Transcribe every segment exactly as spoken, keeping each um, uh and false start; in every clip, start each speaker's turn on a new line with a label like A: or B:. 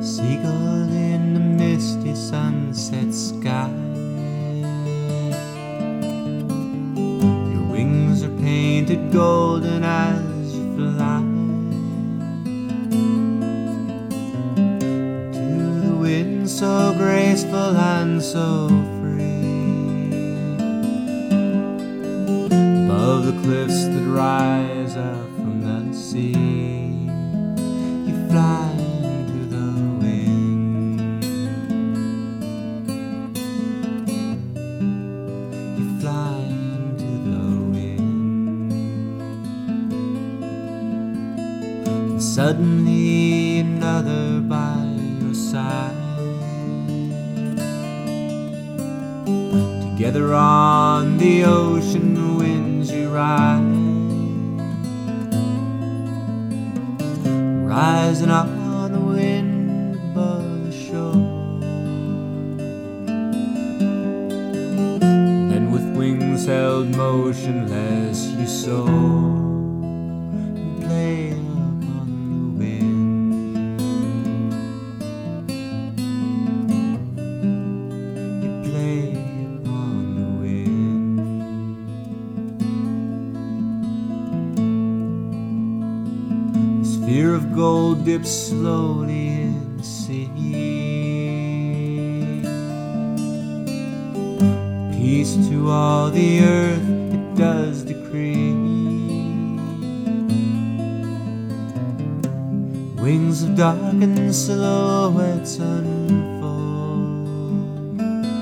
A: Seagull in the misty sunset sky. Your wings are painted golden as you fly. To the wind so graceful and so free, above the cliffs that rise up from the sea, you fly. Suddenly another by your side, together on the ocean winds you ride, rising on the wind above the shore. Then with wings held motionless you soar and play sphere of gold dips slowly in the sea. Peace to all the earth it does decree. Wings of darkened silhouettes unfold,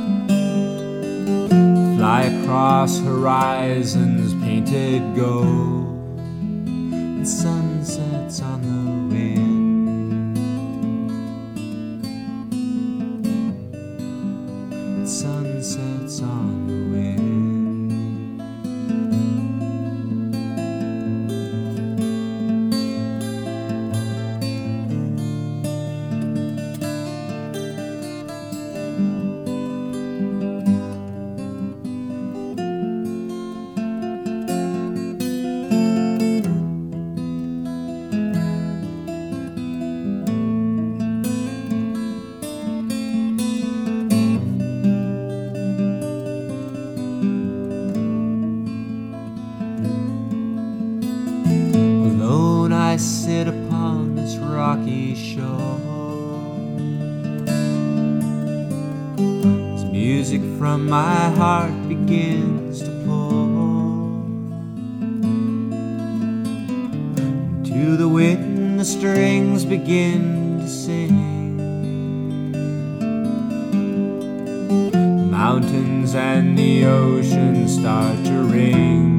A: fly across horizons painted gold, and sunsets on the wind, and sunsets on the wind. I sit upon this rocky shore, as music from my heart begins to pour. To the wind the strings begin to sing, mountains and the ocean start to ring.